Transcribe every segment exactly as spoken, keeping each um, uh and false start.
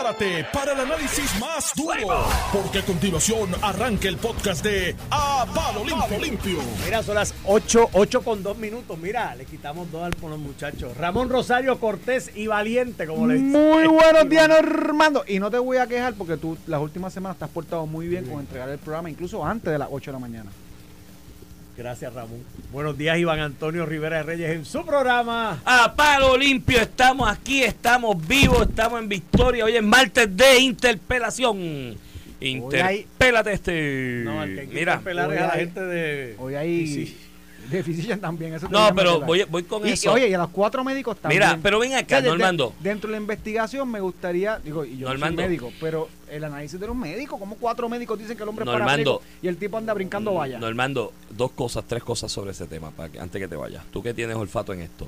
Prepárate para el análisis más duro, porque a continuación arranca el podcast de A Palo Limpio. Limpio. Mira, son las ocho, ocho con dos minutos. Mira, le quitamos dos al por los muchachos. Ramón Rosario Cortés y Valiente, como le dicen. Muy buenos días, Normando. Y no te voy a quejar porque tú las últimas semanas te has portado muy bien con entregar el programa, incluso antes de las ocho de la mañana. Gracias, Ramón. Buenos días, Iván Antonio Rivera de Reyes en su programa A Palo Limpio. Estamos aquí, estamos vivos, estamos en victoria. Hoy es martes de interpelación. Interpélate hay... este. No, el que hay que Mira, interpelar es a la gente de. Hoy hay. Sí. De Physician también. Eso no, pero voy, voy con y, eso. Oye, y a los cuatro médicos también. Mira, pero ven acá, o sea, Normando. De, dentro de la investigación me gustaría, digo, y yo Normando. no soy médico, pero el análisis de los médicos, como cuatro médicos dicen que el hombre es Normando. parapléjico y el tipo anda brincando vallas. Normando, dos cosas, tres cosas sobre ese tema, para que, antes que te vayas. Tú que tienes olfato en esto.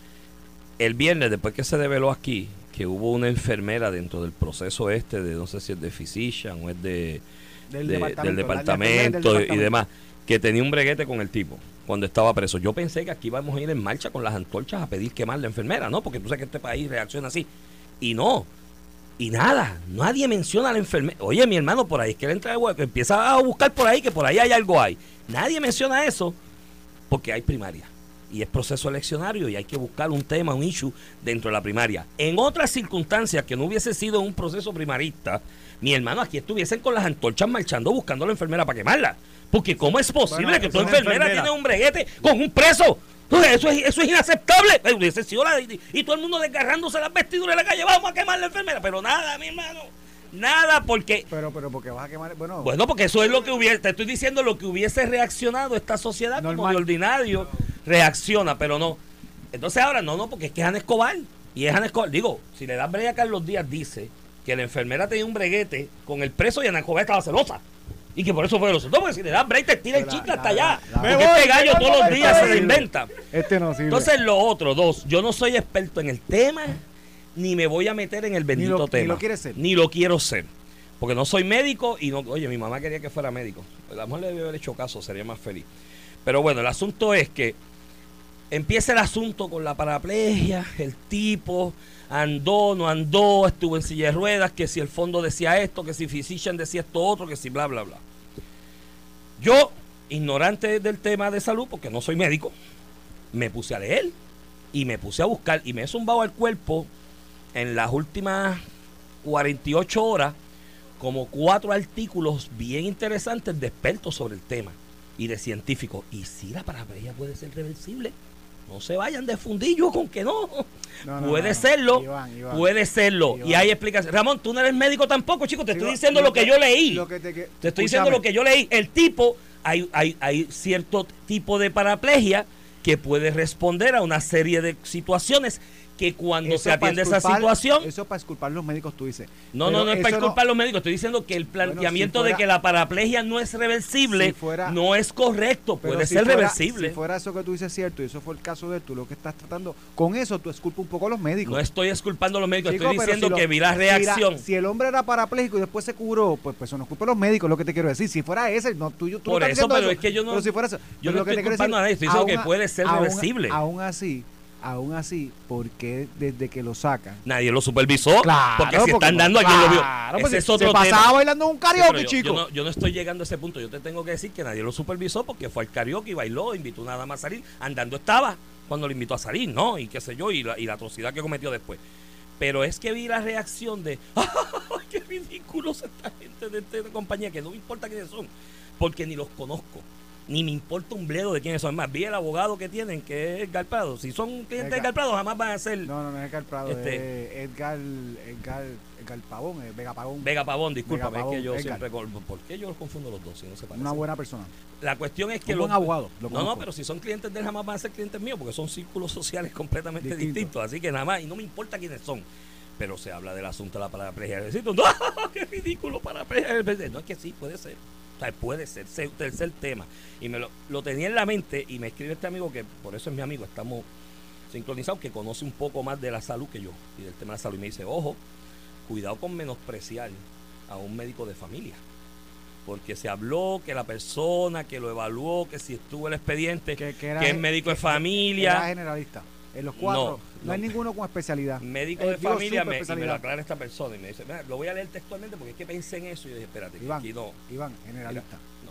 El viernes, después que se develó aquí, que hubo una enfermera dentro del proceso este, de no sé si es de Physician o es de, del de, departamento, del departamento, del departamento y demás, que tenía un breguete con el tipo cuando estaba preso. Yo pensé que aquí íbamos a ir en marcha con las antorchas a pedir quemar la enfermera, ¿no? Porque tú sabes que este país reacciona así. Y no. Y nada. Nadie menciona a la enfermera. Oye, mi hermano, por ahí es que él entra de hueco, empieza a buscar por ahí, que por ahí hay algo ahí. Nadie menciona eso porque hay primaria. Y es proceso eleccionario y hay que buscar un tema, un issue dentro de la primaria. En otras circunstancias que no hubiese sido un proceso primarista, mi hermano, aquí estuviesen con las antorchas marchando buscando a la enfermera para quemarla. Porque ¿cómo es posible bueno, que tu enfermera, enfermera tiene un breguete con un preso? Eso es, eso es inaceptable. Y, y todo el mundo desgarrándose las vestiduras en la calle. Vamos a quemar la enfermera. Pero nada, mi hermano. Nada, porque... Pero, pero, porque vas a quemar... Bueno, bueno porque eso es lo que hubiese... Te estoy diciendo lo que hubiese reaccionado esta sociedad normal, como de ordinario reacciona, pero no. Entonces ahora no, no, porque es que es Ana Escobar. Y es Ana Escobar. Digo, si le das break a Carlos Díaz, dice que la enfermera tenía un breguete con el preso y Ana Escobar estaba celosa. Y que por eso fue de los otros, porque si le das break te tira el chicle hasta allá. Porque voy, este gallo todos los días se reinventa. Este no sirve. Entonces lo otro, dos, yo no soy experto en el tema, ni me voy a meter en el bendito ni lo, tema. Ni lo quieres ser. Ni lo quiero ser. Porque no soy médico y no, oye, mi mamá quería que fuera médico. A lo mejor le debe haber hecho caso, sería más feliz. Pero bueno, el asunto es que empieza el asunto con la paraplegia, el tipo andó, no andó, estuvo en silla de ruedas, que si el fondo decía esto, que si Physician decía esto otro, que si bla, bla, bla. Yo, ignorante del tema de salud, porque no soy médico, me puse a leer y me puse a buscar y me he zumbado al cuerpo en las últimas cuarenta y ocho horas como cuatro artículos bien interesantes de expertos sobre el tema y de científicos. Y si la paraplegia puede ser reversible, no se vayan de fundillo con que no. no, no puede no, serlo, Iván, Iván, puede serlo. Iván. Y hay explicaciones. Ramón, tú no eres médico tampoco, chico. Te Iván, estoy diciendo lo que, que yo leí. Lo que te, que, te estoy diciendo lo que yo leí. El tipo, hay, hay, hay cierto tipo de paraplegia que puede responder a una serie de situaciones que cuando eso se atiende esa situación... Eso para disculpar a los médicos, tú dices. No, no, no es para disculpar a los médicos. Estoy diciendo que el planteamiento bueno, si fuera, de que la paraplegia no es reversible si fuera, no es correcto. Puede si ser fuera, reversible. Si fuera eso que tú dices cierto y eso fue el caso de tú, lo que estás tratando, con eso tú esculpas un poco a los médicos. No estoy esculpando a los médicos, Chico, estoy diciendo si lo, que vi la reacción. Si, la, si el hombre era parapléjico y después se curó, pues, pues eso no esculpa a los médicos, lo que te quiero decir. Si fuera ese, no tú, tú Por no eso, pero eso, es que yo no... Pero si fuera eso, yo no lo que estoy te culpando a nadie, estoy diciendo que puede ser reversible. Aún así... Aún así, ¿por qué desde que lo sacan? Nadie lo supervisó. Claro, porque si porque están dando claro, a quien lo vio. Pues ese es otro se pasaba tema. bailando un karaoke, sí, chico. Yo, yo, no, yo no estoy llegando a ese punto. Yo te tengo que decir que nadie lo supervisó porque fue al karaoke y bailó, invitó nada más a salir. Andando estaba cuando lo invitó a salir, ¿no? Y qué sé yo, y la, y la atrocidad que cometió después. Pero es que vi la reacción de ¡ay, qué ridículos esta gente de esta compañía! Que no me importa quiénes son, porque ni los conozco. Ni me importa un bledo de quiénes son. Más, vi el abogado que tienen, que es Edgar Prado. Si son clientes de Edgar Prado, jamás van a ser... No, no, no es Edgar Prado, este, es Edgar, Edgar, Edgar Pavón, es Vega Pavón. Vega Pavón, disculpa, es que yo Edgar. siempre... ¿Por qué yo los confundo los dos si no se parecen? Una buena persona. La cuestión es que... Un los, buen abogado. Lo no, no, pero si son clientes de él, jamás van a ser clientes míos, porque son círculos sociales completamente Distinto. distintos. Así que nada más, y no me importa quiénes son. Pero se habla del asunto de la paraplegia. ¡No! ¡Qué ridículo paraplegia! No, es que sí, puede ser. O sea, puede ser, ser tercer tema. Y me lo, lo tenía en la mente y me escribe este amigo, que por eso es mi amigo, estamos sincronizados, que conoce un poco más de la salud que yo y del tema de la salud. Y me dice, ojo, cuidado con menospreciar a un médico de familia. Porque se habló que la persona que lo evaluó, que si estuvo el expediente, que, que, era, que es médico que, de familia. Era generalista. En los cuatro, no, no, hay no. ninguno con especialidad. Médico Eh, de digo, familia me, y me superespecialidad. lo aclara esta persona y me dice, mira, lo voy a leer textualmente porque es que pensé en eso y yo dije, espérate, que Iván, aquí no. Iván, generalista. Mira,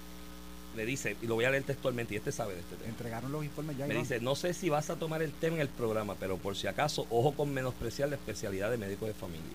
no. Le dice, y lo voy a leer textualmente, y este sabe de este tema. Entregaron los informes ya, Me Iván. dice, no sé si vas a tomar el tema en el programa, pero por si acaso, ojo con menospreciar la especialidad de médico de familia.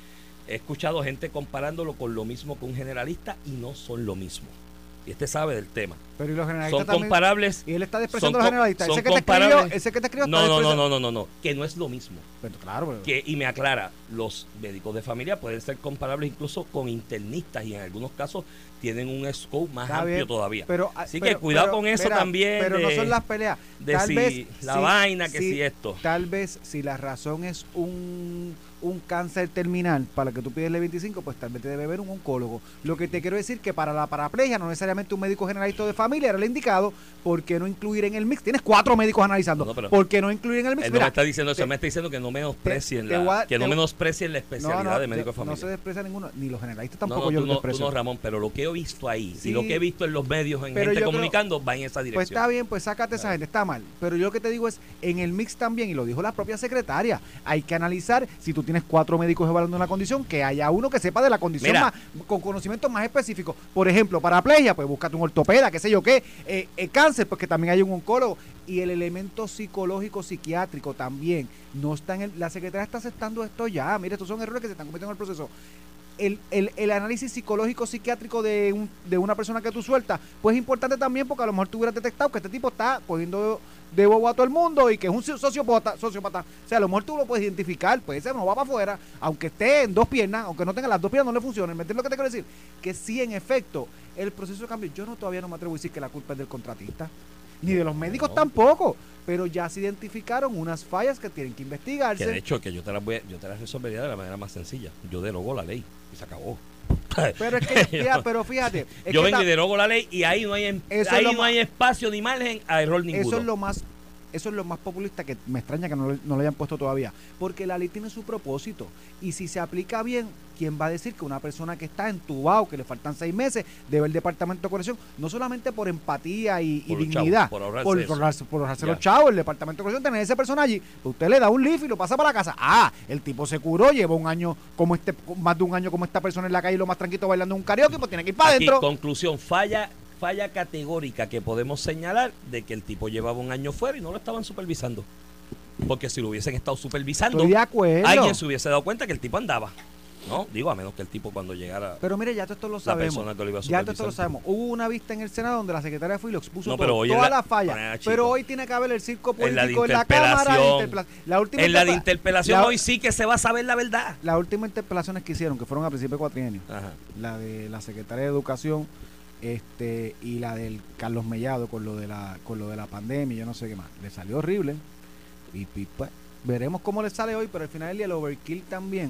He escuchado gente comparándolo con lo mismo que un generalista y no son lo mismo. Y este sabe del tema. Pero y los generalistas Son también, comparables. y él está despreciando a son los generalistas. son Ese que, te escribió, comparables. ese que te escribió No, está no, no, despreciando- no, no, no, no, que no es lo mismo. Pero claro, pero- Que, y me aclara, los médicos de familia pueden ser comparables incluso con internistas y en algunos casos tienen un scope más Está amplio bien, todavía. pero- Así pero- que cuidado pero, con eso mira, también. Pero de, no son las peleas. de Tal si vez la si- vaina, que si- si esto. Tal vez si la razón es un, un cáncer terminal para que tú pides el veinticinco, pues tal vez te debe ver un oncólogo. Lo que te quiero decir que para la paraplegia no necesariamente un médico generalista de familia era el indicado. ¿Por qué no incluir en el mix? Tienes cuatro médicos analizando. No, no, pero- ¿Por qué no incluir en el mix? Él no Mira, me está diciendo eso, te- él me está diciendo que no menosprecien te- te la, voy a- que no te- menosprecien la especialidad no, no, de médico de yo- familia. No se desprecia ninguno, ni los generalistas No, tampoco no, yo tú los no, tú desprecio. no, Ramón, pero lo que he visto ahí Sí. y lo que he visto en los medios, en Pero gente yo creo- comunicando, va en esa dirección. Pues está bien, pues sácate esa gente, está mal. Pero yo lo que te digo es, en el mix también, y lo dijo la propia secretaria, hay que analizar, si tú tienes cuatro médicos evaluando una condición, que haya uno que sepa de la condición Mira. más, con conocimientos más específicos. Por ejemplo, paraplegia, pues búscate un ortopeda, qué sé yo qué. Eh, eh, cáncer, pues que también hay un oncólogo. Y el elemento psicológico, psiquiátrico también. No está en el, la secretaria está aceptando esto ya. Mire, estos son errores que se están cometiendo en el proceso. El, el, el análisis psicológico psiquiátrico de, un, de una persona que tú sueltas, pues es importante también porque a lo mejor tú hubieras detectado que este tipo está cogiendo de bobo a todo el mundo y que es un sociópata, sociópata. O sea, a lo mejor tú lo puedes identificar, pues ese no va para afuera, aunque esté en dos piernas, aunque no tenga las dos piernas, no le funcione. ¿Me entiendes lo que te quiero decir? Que sí, en efecto, el proceso de cambio, yo no todavía no me atrevo a decir que la culpa es del contratista, ni de los médicos No. tampoco, pero ya se identificaron unas fallas que tienen que investigarse. Que de hecho, que yo te las voy a- yo te las resolvería de la manera más sencilla. Yo derogo la ley y se acabó. Pero es que, fíjate, pero fíjate, es yo que vengo ta- y derogo la ley y ahí no hay, em- Eso es ahí lo no más- hay espacio ni margen a error ninguno. Eso es lo más, eso es lo más populista que me extraña que no, le- no lo hayan puesto todavía. Porque la ley tiene su propósito. Y si se aplica bien, ¿quién va a decir que una persona que está entubado, que le faltan seis meses, debe el departamento de corrección? No solamente por empatía y, y Por los dignidad, chavos, por ahorrarse por, eso. por ahorrarse- por ahorrarse Ya. los chavos, el departamento de corrección, tener esa persona allí, usted le da un lift y lo pasa para la casa. Ah, el tipo se curó, lleva un año como este, más de un año como esta persona en la calle, lo más tranquilo bailando en un karaoke, pues tiene que ir para Aquí, adentro. conclusión, falla falla categórica que podemos señalar de que el tipo llevaba un año fuera y no lo estaban supervisando. Porque si lo hubiesen estado supervisando, Estoy de acuerdo. alguien se hubiese dado cuenta que el tipo andaba. No, digo, a menos que el tipo cuando llegara... Pero mire, ya todo esto lo La sabemos. persona que lo iba a Ya todo esto lo supervisar. sabemos. Hubo una vista en el Senado donde la secretaria fue y lo expuso No, todo, pero hoy en toda la- la, falla. Ah, chico. Pero hoy tiene que haber el circo En la de político en la Cámara. de interpelación. interpela- La última En la de interpela- interpelación la- hoy sí que se va a saber la verdad. Las últimas interpelaciones que hicieron, que fueron a principio de cuatrienio, Ajá. la de la secretaria de Educación este y la del Carlos Mellado con lo de la con lo de la pandemia y yo no sé qué más. Le salió horrible. Y, y, pues veremos cómo le sale hoy, pero al final del día el overkill también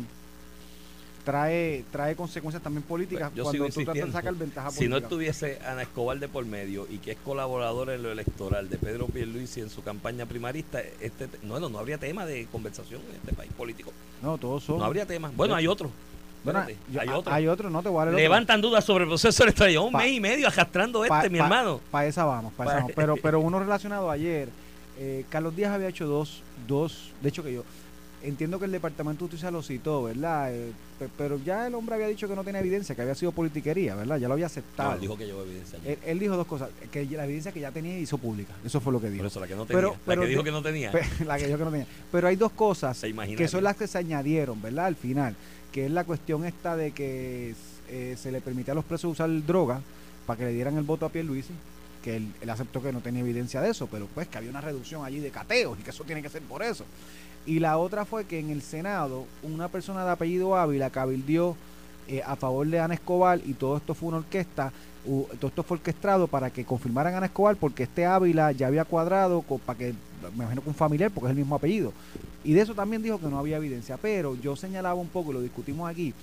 trae trae consecuencias también políticas Yo cuando sigo tú tratas de insistiendo. sacar ventaja Si no política. estuviese Ana Escobar de por medio y que es colaboradora en lo electoral de Pedro Pierluisi en su campaña primarista, este, te- no, no, no habría tema de conversación en este país político. No, todos son. No habría tema. Bueno, hay otro. Bueno, Espérate, yo- hay a- otro. hay otro, no te voy a dar el otro. Levantan dudas sobre el proceso electoral. Lleva un Pa- mes y medio arrastrando este, Pa- mi pa- hermano. Para esa vamos, para esa Pa- vamos. Pero, pero uno relacionado ayer, eh, Carlos Díaz había hecho dos, dos, de hecho que yo entiendo que el Departamento de Justicia lo citó, ¿verdad? Eh, pe- pero ya el hombre había dicho que no tenía evidencia, que había sido politiquería, ¿verdad? Ya lo había aceptado. No, él dijo que llevó evidencia. él, él dijo dos cosas, que la evidencia que ya tenía hizo pública, eso fue lo que dijo. Por eso, la que no tenía. Pero- la pero que dijo de- que no tenía. Pe- la que dijo que no tenía. Pero hay dos cosas Se imagina que son que- las que se añadieron, ¿verdad? Al final, que es la cuestión esta de que eh, se le permitía a los presos usar droga para que le dieran el voto a Pierluisi, que él, él aceptó que no tenía evidencia de eso, pero pues que había una reducción allí de cateos y que eso tiene que ser por eso. Y la otra fue que en el Senado una persona de apellido Ávila cabildió eh, a favor de Ana Escobar y todo esto fue una orquesta, u- todo esto fue orquestado para que confirmaran a Ana Escobar porque este Ávila ya había cuadrado con, para que, me imagino que un familiar porque es el mismo apellido. Y de eso también dijo que no había evidencia, pero yo señalaba un poco y lo discutimos aquí,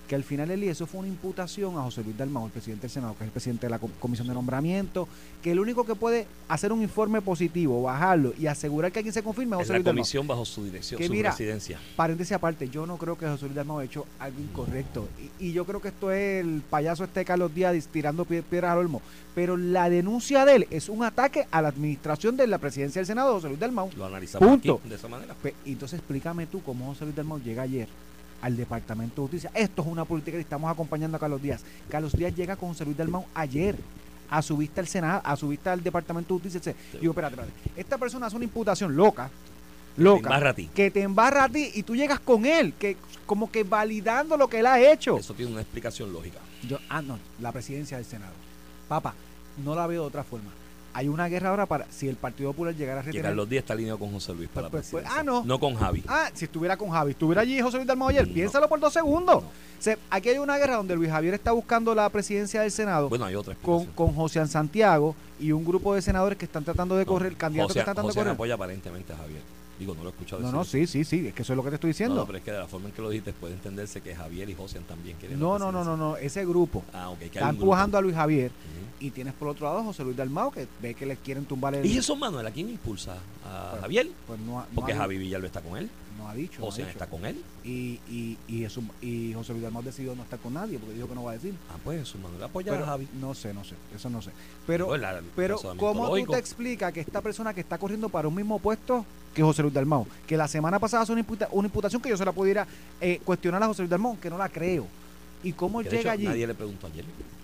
que al final del día eso fue una imputación a José Luis Dalmau, el presidente del Senado, que es el presidente de la Comisión de Nombramiento, que el único que puede hacer un informe positivo, bajarlo y asegurar que alguien se confirme es José Luis Dalmau. La comisión bajo su dirección, que su mira, presidencia. Paréntesis aparte, yo no creo que José Luis Dalmau ha hecho algo incorrecto. Y, y yo creo que esto es el payaso este de Carlos Díaz tirando piedras al olmo. Pero la denuncia de él es un ataque a la administración de la presidencia del Senado, José Luis Dalmau. Lo analizamos Punto. Aquí, de esa manera. Pues, entonces explícame tú cómo José Luis Dalmau llega ayer al Departamento de Justicia. Esto es una política que estamos acompañando a Carlos Díaz. Carlos Díaz llega con José Luis Dalmau ayer a su vista al Senado, a su vista al Departamento de Justicia. Sí. Digo, espérate, espérate. Esta persona hace una imputación loca, loca, que te embarra a ti. Que te embarra a ti y tú llegas con él, que como que validando lo que él ha hecho. Eso tiene una explicación lógica. Yo, ah, no, la presidencia del Senado. Papá, no la veo de otra forma. Hay una guerra ahora para, si el Partido Popular llegara a retener... Que Carlos Díaz está alineado con José Luis para pues, la pues, presidencia. Ah, no. No con Javi. Ah, si estuviera con Javi. Estuviera allí José Luis Dalmau ayer. No. Piénsalo por dos segundos. No. O sea, aquí hay una guerra donde Luis Javier está buscando la presidencia del Senado. Bueno, hay otra con, con José Santiago y un grupo de senadores que están tratando de correr, no, candidatos José, que están tratando José de correr. apoya aparentemente a Javier. Digo, no lo he escuchado decir. No, no, sí, sí, sí, es que eso es lo que te estoy diciendo. No, no, pero es que de la forma en que lo dijiste puede entenderse que Javier y José también quieren. No, no, no, no, no, ese grupo ah, okay, está empujando a Luis Javier. Uh-huh. Y tienes por otro lado a José Luis Dalmau, que ve que le quieren tumbar el... ¿Y eso, Manuel, a quién impulsa? ¿A pues, Javier? Pues no, no Porque ha, Javi Villalba está con él. No ha dicho. José no ha dicho. está con él. Y, y, y, eso, y José Luis Dalmau decidió no estar con nadie porque dijo que no va a decir. Ah, pues eso, Manuel apoya pero, a Javi. No sé, no sé, eso no sé. Pero, Digo, la, pero ¿cómo tú te explicas que esta persona que está corriendo para un mismo puesto que José Luis Dalmau, que la semana pasada hace una, imputa, una imputación que yo se la pudiera eh, cuestionar a José Luis Dalmau, que no la creo? ¿Y cómo él llega hecho, allí? Nadie le preguntó ayer.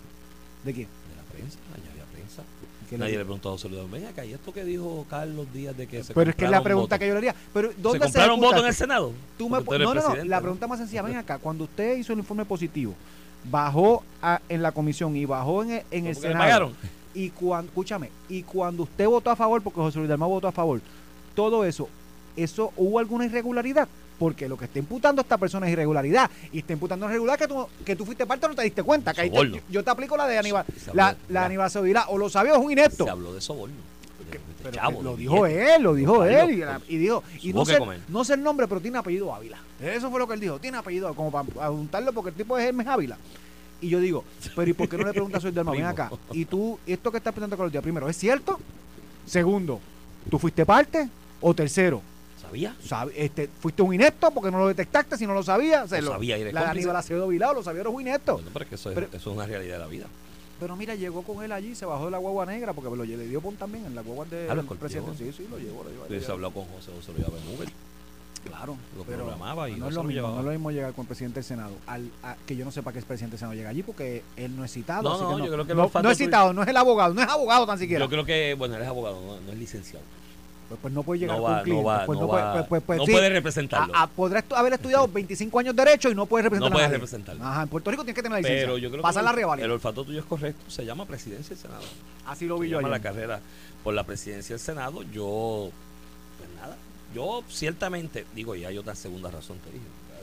¿De quién? De la prensa, allá había prensa. Nadie le, le preguntó a José Luis Dalmau, ven acá, ¿y esto que dijo Carlos Díaz de que se Pero es que es la pregunta votos? que yo le haría. Pero ¿dónde ¿Se compraron votos en el Senado? Tú me, no, no, no, la pregunta más sencilla, ven acá, cuando usted hizo el informe positivo, bajó a, en la comisión y bajó en el, en el Senado. ¿Le pagaron? Y cuando, escúchame, y cuando usted votó a favor, porque José Luis Dalmau votó a favor, todo eso, ¿eso hubo alguna irregularidad? Porque lo que está imputando a esta persona es irregularidad. Y está imputando una irregularidad que tú, que tú fuiste parte, no te diste cuenta. Que ahí te, yo, yo te aplico la de Aníbal, sí, la, de, la de Aníbal Sobilá, o lo sabía, es un inepto. Se habló de soborno. Que, pero Chavo, lo dijo bien. él, lo dijo él. Y, la, y dijo, y no sé, no sé el nombre, pero tiene apellido Ávila. Eso fue lo que él dijo, tiene apellido, como para juntarlo, porque el tipo es Hermes Ávila. Y yo digo, pero ¿y por qué no le preguntas a Soy Dalmau? Ven acá. Y tú, esto que estás presentando con los días, primero, ¿es cierto? Segundo, ¿tú fuiste parte? O tercero, ¿sabía? Sabe, este, ¿fuiste un inepto porque no lo detectaste si no lo sabías? O sea, lo lo sabía. La de Aníbal Acevedo Vilao, lo sabía, era un inepto. Bueno, pero es que eso es, pero, eso es una realidad de la vida. Pero mira, llegó con él allí, se bajó de la guagua negra porque lo, le dio pon también en la guagua de, ah, del presidente. Sí, sí, lo llevó. Lo llevó Entonces habló con José, José lo llevaba en Uber. Claro, lo pero programaba y no, no es lo lo mismo, llevaba. no es lo mismo llegar con el presidente del Senado, al, a, que yo no sepa que el presidente del Senado llega allí porque él no es citado. No, así no, que no, yo creo que no, no es citado, no es el abogado, no es abogado tan siquiera. Yo creo que, bueno, él es abogado, no, no es licenciado. Pues, pues no puede llegar no con va, un cliente. No, va, pues no, no, va, puede, pues, pues, no sí, puede representarlo. A, a, podrá estu haber estudiado veinticinco años de Derecho y no puede representarlo. No puede representarlo. Ajá, en Puerto Rico tienes que tener la licencia. Pero yo creo Pasar que la el, revalida. el olfato tuyo es correcto. Se llama presidencia del Senado. Así lo vi se yo llama ayer. la carrera por la presidencia del Senado. Yo, pues nada, yo ciertamente, digo, y hay otra segunda razón, te dije,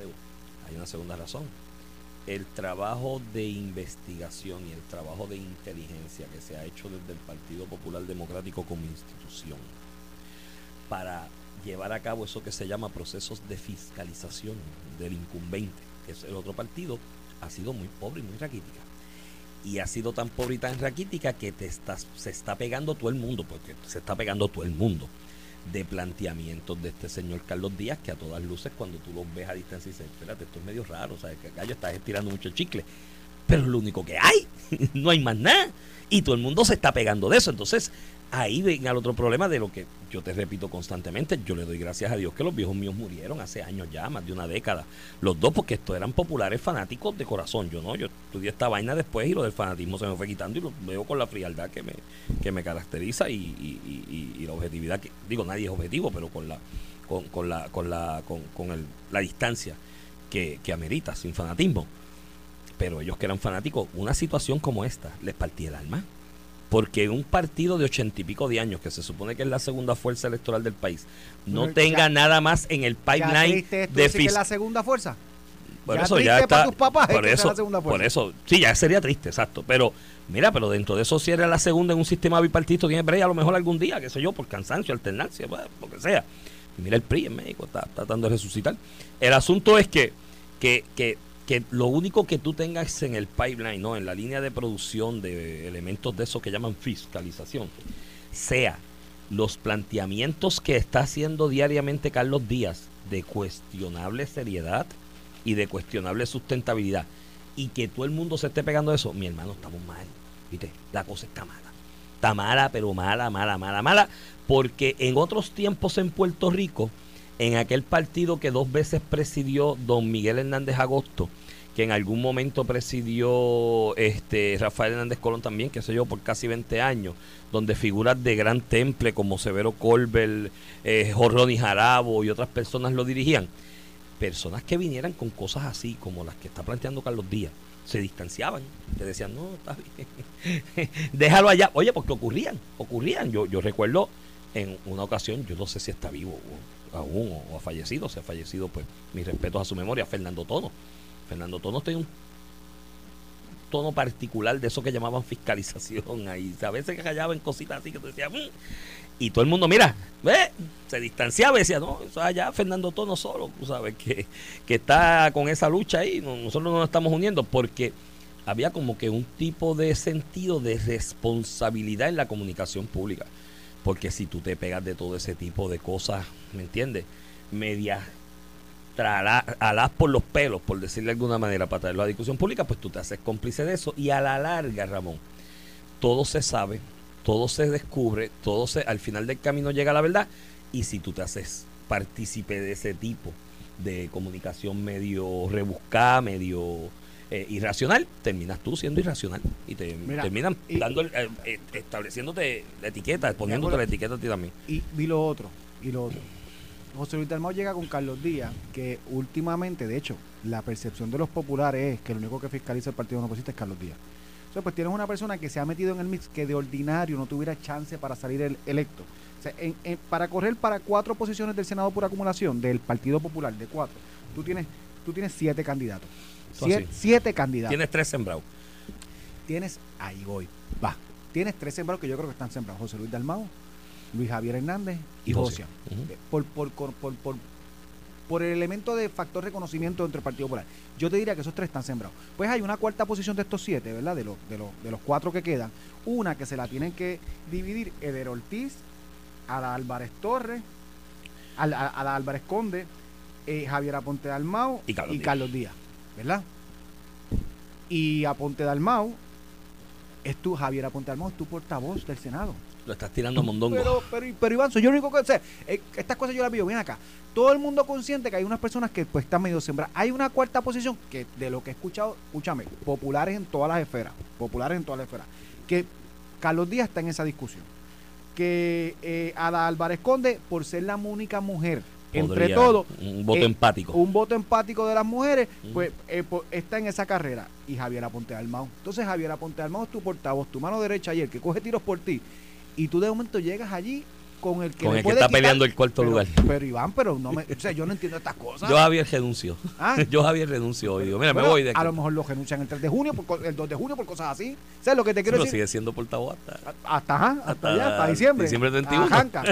hay una segunda razón. El trabajo de investigación y el trabajo de inteligencia que se ha hecho desde el Partido Popular Democrático como institución para llevar a cabo eso que se llama procesos de fiscalización del incumbente, que es el otro partido, ha sido muy pobre y muy raquítica. Y ha sido tan pobre y tan raquítica que te estás, se está pegando todo el mundo, porque se está pegando todo el mundo de planteamientos de este señor Carlos Díaz, que a todas luces cuando tú los ves a distancia dices, espérate, esto es medio raro, o sea, que Gallo está estirando mucho el chicle, pero es lo único que hay, no hay más nada, y todo el mundo se está pegando de eso. Entonces ahí venga el otro problema de lo que yo te repito constantemente. Yo le doy gracias a Dios que los viejos míos murieron hace años ya, más de una década, los dos, porque estos eran populares fanáticos de corazón. Yo no, yo estudié esta vaina después y lo del fanatismo se me fue quitando y lo veo con la frialdad que me, que me caracteriza y, y, y, y la objetividad que, digo, nadie es objetivo, pero con la con, con la con la con, con el, la distancia que, que amerita, sin fanatismo. Pero ellos que eran fanáticos, una situación como esta les partía el alma. Porque un partido de ochenta y pico de años, que se supone que es la segunda fuerza electoral del país, no Pero tenga ya, nada más en el pipeline de fiscal. ¿Es la segunda fuerza? Por ya eso ya está. Para tus papás, por, es eso, la segunda fuerza. por eso, sí, ya sería triste, exacto. Pero, mira, pero dentro de eso, si eres la segunda en un sistema bipartidista, tiene break a lo mejor algún día, qué sé yo, por cansancio, alternancia, pues, lo que sea. Y mira, el P R I en México está tratando de resucitar. El asunto es que, que, que que lo único que tú tengas en el pipeline, ¿no? En la línea de producción de elementos de eso que llaman fiscalización, sea los planteamientos que está haciendo diariamente Carlos Díaz de cuestionable seriedad y de cuestionable sustentabilidad, y que todo el mundo se esté pegando eso, mi hermano, estamos mal, ¿viste? La cosa está mala. Está mala, pero mala, mala, mala, mala, porque en otros tiempos en Puerto Rico, en aquel partido que dos veces presidió don Miguel Hernández Agosto, que en algún momento presidió este Rafael Hernández Colón también, qué sé yo, por casi veinte años, donde figuras de gran temple como Severo Colbert, eh, Jorroni Jarabo y otras personas lo dirigían. Personas que vinieran con cosas así como las que está planteando Carlos Díaz, se distanciaban, te decían, no, está bien, déjalo allá. Oye, porque ocurrían, ocurrían. Yo, yo recuerdo en una ocasión, yo no sé si está vivo o, aún o ha fallecido, si ha fallecido, pues mis respetos a su memoria, Fernando Tono. Fernando Tono tenía un tono particular de eso que llamaban fiscalización ahí. A veces que callaban cositas así que te decían, mmm. Y todo el mundo, mira, ve, se distanciaba y decía, no, eso allá Fernando Tono solo, tú sabes, que, que está con esa lucha ahí, nosotros no nos estamos uniendo, porque había como que un tipo de sentido de responsabilidad en la comunicación pública. Porque si tú te pegas de todo ese tipo de cosas, ¿me entiendes? Medias alas por los pelos, por decirle de alguna manera, para traerlo a la discusión pública, pues tú te haces cómplice de eso. Y a la larga, Ramón, todo se sabe, todo se descubre, todo se, al final del camino llega a la verdad. Y si tú te haces partícipe de ese tipo de comunicación medio rebuscada, medio eh, irracional, terminas tú siendo irracional y te Mira, terminan y, dando el, eh, eh, estableciéndote la etiqueta, poniéndote la etiqueta a ti también. Y, y lo otro, y lo otro. José Luis Dalmau llega con Carlos Díaz, que últimamente, de hecho, la percepción de los populares es que el único que fiscaliza el partido no opositor es Carlos Díaz. Entonces, pues tienes una persona que se ha metido en el mix que de ordinario no tuviera chance para salir el, electo. O sea, en, en, para correr para cuatro posiciones del Senado por acumulación del Partido Popular, de cuatro, tú tienes, tú tienes siete candidatos. Siete, siete candidatos. Tienes tres sembrados. Tienes, ahí voy, va. Tienes tres sembrados que yo creo que están sembrados. José Luis Dalmau, Luis Javier Hernández y, y José. Uh-huh. por, por, por, por, por, por el elemento de factor reconocimiento entre el Partido Popular. Yo te diría que esos tres están sembrados. Pues hay una cuarta posición de estos siete, ¿verdad? De los, de los, de los cuatro que quedan. Una que se la tienen que dividir Eder Ortiz, Ada Álvarez Torres, a Ada Álvarez Conde, eh, Javier Aponte Dalmau y Carlos, y Díaz. Carlos Díaz, ¿verdad? Y Aponte Dalmau es tu, Javier Aponte Dalmau es tu portavoz del Senado. Lo estás tirando a mondongo. Pero, pero, pero Iván, soy yo el único que sé. Eh, estas cosas yo las veo bien acá. Todo el mundo consciente que hay unas personas que pues están medio sembradas. Hay una cuarta posición que de lo que he escuchado, escúchame, populares en todas las esferas, populares en todas las esferas, que Carlos Díaz está en esa discusión. Que eh, Ada Álvarez Conde, por ser la única mujer, podría, entre todos, un voto eh, empático. Un voto empático de las mujeres, mm. pues eh, pues, está en esa carrera. Y Javier Aponte Dalmau. Entonces Javier Aponte Dalmau es tu portavoz, tu mano derecha ayer, que coge tiros por ti. Y tú de momento llegas allí con el que, con le el que está quitar, peleando el cuarto pero, lugar. Pero Iván, pero no me, o sea, yo no entiendo estas cosas. Yo Javier renunció. ¿Ah? Yo Javier renunció y digo, mira, bueno, me voy de aquí. A lo mejor lo renuncian el tres de junio, por, el dos de junio por cosas así. ¿Sabes lo que te quiero sí, decir? Pero sigue siendo portavoz hasta hasta, ajá, hasta, hasta allá, hasta diciembre. Diciembre treinta y uno. Arranca.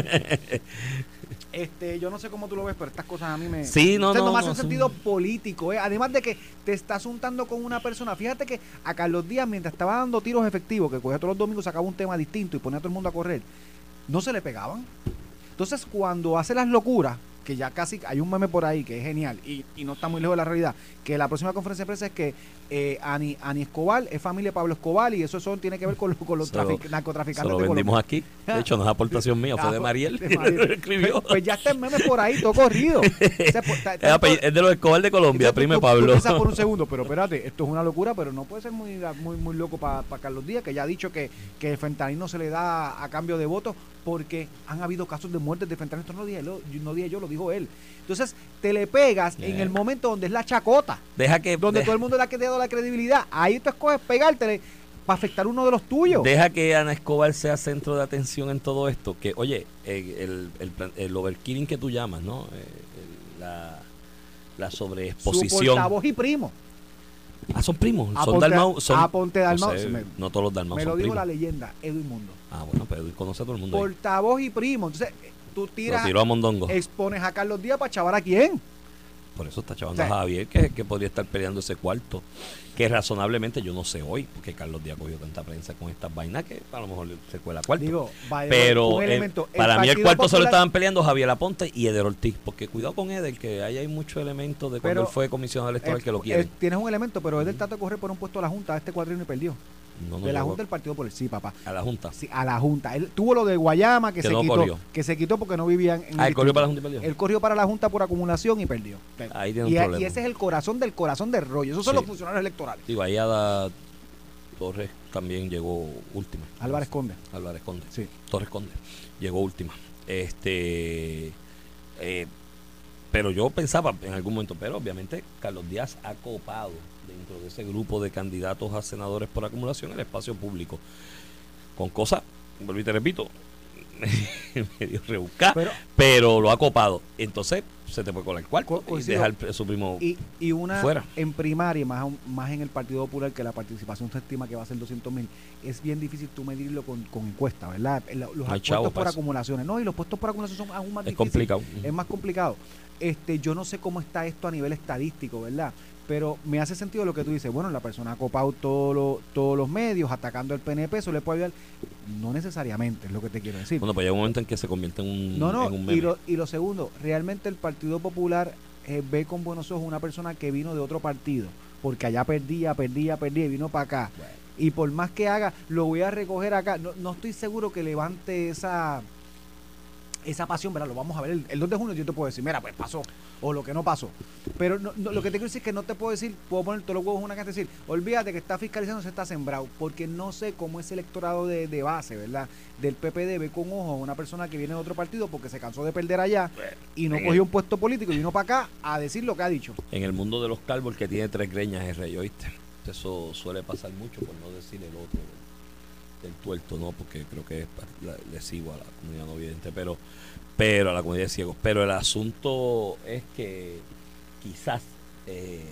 Este, yo no sé cómo tú lo ves, pero estas cosas a mí me... Sí, no, o sea, no. no me no, hace no, sentido no. político, ¿eh? Además de que te estás juntando con una persona. Fíjate que a Carlos Díaz, mientras estaba dando tiros efectivos, que cogía todos los domingos, sacaba un tema distinto y ponía a todo el mundo a correr, no se le pegaban. Entonces, cuando hace las locuras, que ya casi hay un meme por ahí que es genial y, y no está muy lejos de la realidad, que la próxima conferencia de prensa es que eh, Ani, Ani Escobar es familia de Pablo Escobar y eso son, tiene que ver con, con los so, trafic, narcotraficantes. Lo de vendimos Colombia. aquí. De hecho, no es aportación mía, fue de Mariel. De Mariel. Lo escribió. Pues, pues ya está el meme por ahí, todo corrido. O sea, pues, ta, ta, es, es de los Escobar de Colombia, entonces, prime tú, Pablo. Tú piensas por un segundo, pero espérate, esto es una locura, pero no puede ser muy muy muy loco para pa Carlos Díaz, que ya ha dicho que, que el fentanil no se le da a cambio de votos, porque han habido casos de muertes de fentanil. Esto no dije, lo, no dije yo, lo dijo él. Entonces, te le pegas yeah. en el momento donde es la chacota. Deja que... Donde deja, todo el mundo le ha dado la credibilidad. Ahí tú escoges pegártele para afectar uno de los tuyos. Deja que Ana Escobar sea centro de atención en todo esto. Que, oye, el, el, el, el overkilling que tú llamas, ¿no? El, la, la sobreexposición. Su portavoz y primo. Ah, son primos. Aponte, son Dalmau. Son, Aponte Dalmau. No, sé, me, no todos los Dalmau me son lo dijo primos. la leyenda, Edwin Mundo. Ah, bueno, pero Edwin conoce a todo el mundo. Portavoz ahí. y primo. Entonces, tú tiras. Lo tiró a mondongo. Expones a Carlos Díaz para chavar a quién. Por eso está chavando O sea, a Javier, que, que podría estar peleando ese cuarto. Que razonablemente yo no sé hoy, porque Carlos Díaz cogió tanta prensa con estas vainas que a lo mejor se cuela cuarto. Digo, vaya, Pero un eh, elemento, el para mí el Partido cuarto solo Popular- estaban peleando Javier Aponte y Eder Ortiz. Porque cuidado con Eder, que ahí hay muchos elementos de cuando Pero, él fue comisionado electoral Eh, que lo eh, quieren. tienes un elemento, pero es del trato de correr por un puesto a la Junta, este cuadrino y perdió. No, no de la llegó Junta del Partido Popular, sí, papá. a la Junta. Sí, a la Junta. Él tuvo lo de Guayama que, Que se no quitó, corrió. que se quitó porque no vivían en Ah, el él corrió distrito. para la Junta y perdió. Él corrió para la Junta por acumulación y perdió. Ahí tiene y, un a- problema. y ese es el corazón del corazón del rollo. Esos son Sí. los funcionarios electorales. Digo, ahí Ada Torres también llegó última. Álvarez Conde. Álvarez Conde. Sí. Torres Conde. Llegó última. Este. eh, pero yo pensaba en algún momento, pero obviamente Carlos Díaz ha copado dentro de ese grupo de candidatos a senadores por acumulación el espacio público. Con cosas, vuelvo y te repito, medio rebuscada, pero, Pero- lo ha copado. Entonces se te puede colar el cuarto Co- y coincido. dejar a su primo Y, y una fuera. en primaria, más, aún- más en el Partido Popular, que la participación se estima que va a ser doscientos mil, es bien difícil tú medirlo con, con encuesta, ¿verdad? El- Los No hay puestos chavos por para eso. acumulaciones. No, y los puestos por acumulación son aún más Es difíciles. complicado. Es más complicado. Este, yo no sé cómo está esto a nivel estadístico, ¿verdad? Pero me hace sentido lo que tú dices. Bueno, la persona ha copado todo lo- todos los medios, atacando al P N P, eso le puede ayudar. No necesariamente, es lo que te quiero decir. Bueno, pues llega un momento en que se convierte en un, No, no, en un meme. y lo, y lo segundo, realmente el Partido Popular eh, ve con buenos ojos una persona que vino de otro partido, porque allá perdía, perdía, perdía y vino para acá. Bueno. Y por más que haga, lo voy a recoger acá. No, no estoy seguro que levante esa esa pasión, ¿verdad? Lo vamos a ver el, el dos de junio. Yo te puedo decir, mira, pues pasó, o lo que no pasó. Pero no, no, lo que te quiero decir es que no te puedo decir, puedo poner todos los huevos en una canasta y decir, olvídate que está fiscalizando, se está sembrado, porque no sé cómo es el electorado de, de base, ¿verdad? Del P P D ve con ojo a una persona que viene de otro partido porque se cansó de perder allá y no en cogió el- un puesto político y vino para acá a decir lo que ha dicho. En el mundo de los calvos, el que tiene tres greñas es rey, ¿oíste? Eso suele pasar mucho, por no decir el otro, del, del tuerto, ¿no? Porque creo que es la- lesivo a la comunidad no vidente, pero, pero a la comunidad de ciegos. Pero el asunto es que quizás, eh,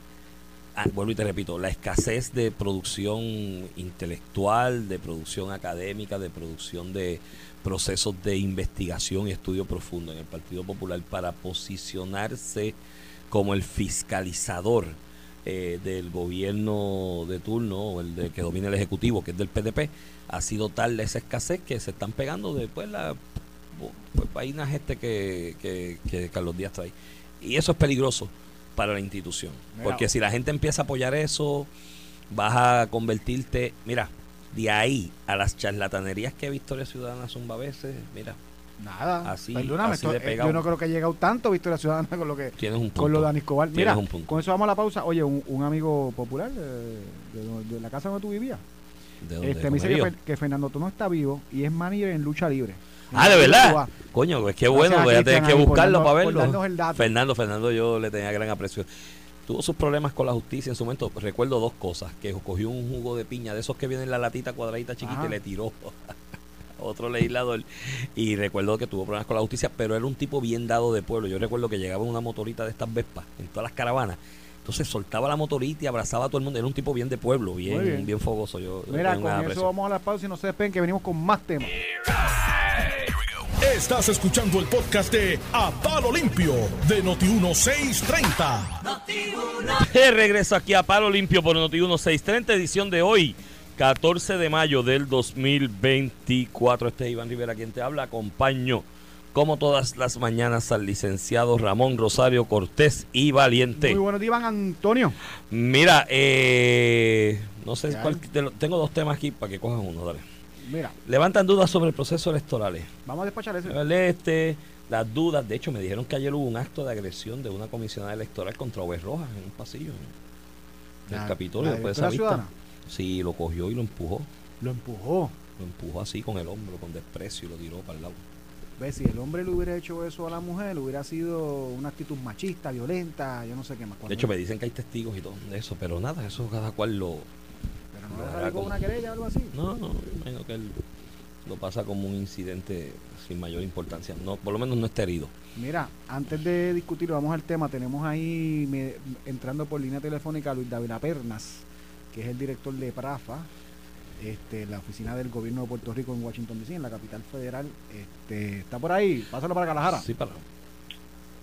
ah, vuelvo y te repito, la escasez de producción intelectual, de producción académica, de producción de procesos de investigación y estudio profundo en el Partido Popular para posicionarse como el fiscalizador eh, del gobierno de turno, o el de que domina el Ejecutivo, que es del P D P, ha sido tal esa escasez que se están pegando después la pues, vainas este que, que, que Carlos Díaz trae. Y eso es peligroso para la institución. Mira, Porque si la gente empieza a apoyar eso, vas a convertirte, mira, de ahí a las charlatanerías que Victoria Ciudadana zumba a veces, mira, Nada, Así- perdóname, así esto- de eh, pegado. yo no creo que haya llegado tanto Victoria Ciudadana con lo que tienes un punto. con lo de Dani Escobar. Tienes Mira, un punto. con eso vamos a la pausa. Oye, un, un amigo popular de, de- de la casa donde tú vivías, ¿De dónde? este, me dice que, Comerío? Fer- que Fernando Tono está vivo y es manager en lucha libre. Ah, ¿de En verdad? Cuba. Coño, pues qué Gracias bueno, a voy a tener Cristian que ahí por buscarlo darnos- para por verlo. darnos el dato. Fernando, Fernando yo le tenía gran aprecio. Tuvo sus problemas con la justicia en su momento. Recuerdo dos cosas, que cogió un jugo de piña, de esos que vienen en la latita cuadradita chiquita, Ajá. y le tiró a otro legislador. Y recuerdo que tuvo problemas con la justicia, pero era un tipo bien dado de pueblo. Yo recuerdo que llegaba en una motorita de estas Vespas, en todas las caravanas. Entonces soltaba la motorita y abrazaba a todo el mundo. Era un tipo bien de pueblo, bien, Muy bien. bien fogoso. Yo le Mira, tengo un con gran eso aprecio. vamos a la pausa y no se despeguen que venimos con más temas. Estás escuchando el podcast de A Palo Limpio de Noti uno seiscientos treinta. De regreso aquí a Palo Limpio por Noti uno seiscientos treinta, edición de hoy, catorce de mayo del dos mil veinticuatro. Este es Iván Rivera quien te habla. Acompaño, como todas las mañanas, al licenciado Ramón Rosario Cortés y Valiente. Muy buenos días, Iván Antonio. Mira, eh, no sé ¿Qué cuál. hay? te lo- tengo dos temas aquí para que cojan uno, dale. Mira, Levantan dudas sobre el proceso electoral. vamos a despachar ese. El este, las dudas. De hecho, me dijeron que ayer hubo un acto de agresión de una comisionada electoral contra Obed Rojas en un pasillo en- del La- Capitolio. la Después de esa directora vista. ciudadana. Sí, lo cogió y lo empujó. Lo empujó. Lo empujó así con el hombro, con desprecio, y lo tiró para el lado. Ves, si el hombre le hubiera hecho eso a la mujer, hubiera sido una actitud machista, violenta, yo no sé qué más. De hecho, me dicen que hay testigos y todo de eso, pero nada, eso cada cual lo... Pero no lo le hará radicó como- una querella o algo así. No, no, yo imagino que él lo pasa como un incidente sin mayor importancia. No, por lo menos no está herido. Mira, antes de discutir, vamos al tema. Tenemos ahí me- entrando por línea telefónica a Luis Dávila Pernas, que es el director de PRAFA, este, la oficina del gobierno de Puerto Rico en Washington D C, en la capital federal. Este, está por ahí, pásalo para Guadalajara. Sí, para.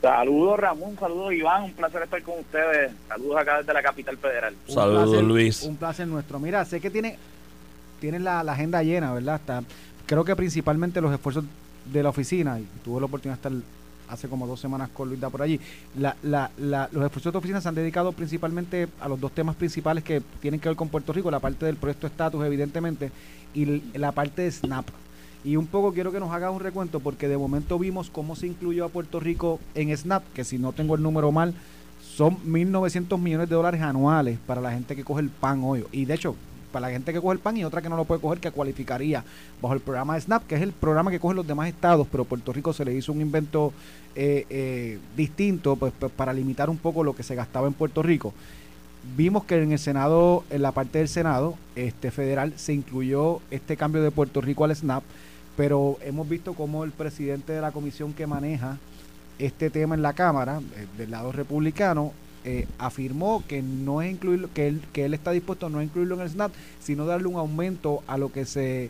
Saludos Ramón, saludos Iván, un placer estar con ustedes. Saludos acá desde la capital federal. Un Saludos placer, Luis. Un placer nuestro. Mira, sé que tiene, tiene la, la agenda llena, ¿verdad? Está, creo que principalmente los esfuerzos de la oficina, y tuve la oportunidad de estar hace como dos semanas con Luis da por allí, la, la, la, los esfuerzos de la oficina se han dedicado principalmente a los dos temas principales que tienen que ver con Puerto Rico, la parte del proyecto estatus evidentemente, y la parte de SNAP. Y un poco quiero que nos haga un recuento porque de momento vimos cómo se incluyó a Puerto Rico en SNAP, que si no tengo el número mal, son mil novecientos millones de dólares anuales para la gente que coge el pan hoy. Y de hecho, para la gente que coge el pan y otra que no lo puede coger, que cualificaría bajo el programa de SNAP, que es el programa que cogen los demás estados, pero Puerto Rico se le hizo un invento eh, eh, distinto pues, pues para limitar un poco lo que se gastaba en Puerto Rico. Vimos que en el Senado, en la parte del Senado este federal, se incluyó este cambio de Puerto Rico al SNAP, pero hemos visto cómo el presidente de la comisión que maneja este tema en la Cámara, eh, del lado republicano, eh, afirmó que no es incluirlo, que él, que él está dispuesto a no incluirlo en el SNAP, sino darle un aumento a lo que se